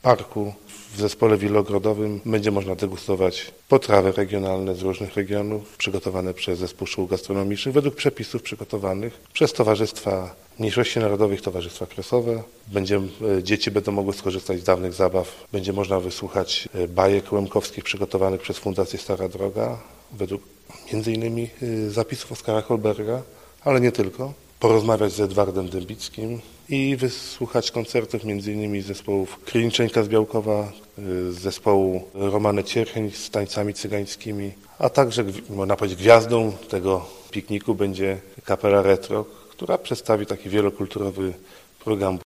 parku w zespole winogrodowym będzie można degustować potrawy regionalne z różnych regionów, przygotowane przez Zespół Szkół Gastronomicznych według przepisów przygotowanych przez Towarzystwa Mniejszości Narodowych, Towarzystwa Kresowe. Dzieci będą mogły skorzystać z dawnych zabaw. Będzie można wysłuchać bajek łemkowskich przygotowanych przez Fundację Stara Droga według m.in. zapisów Oskara Holberga, ale nie tylko. Porozmawiać z Edwardem Dębickim i wysłuchać koncertów m.in. zespołów Krylinczenka z Białkowa, zespołu Romany Ciercheń z tańcami cygańskimi, a także, można powiedzieć, gwiazdą tego pikniku będzie Kapela Retro, która przedstawi taki wielokulturowy program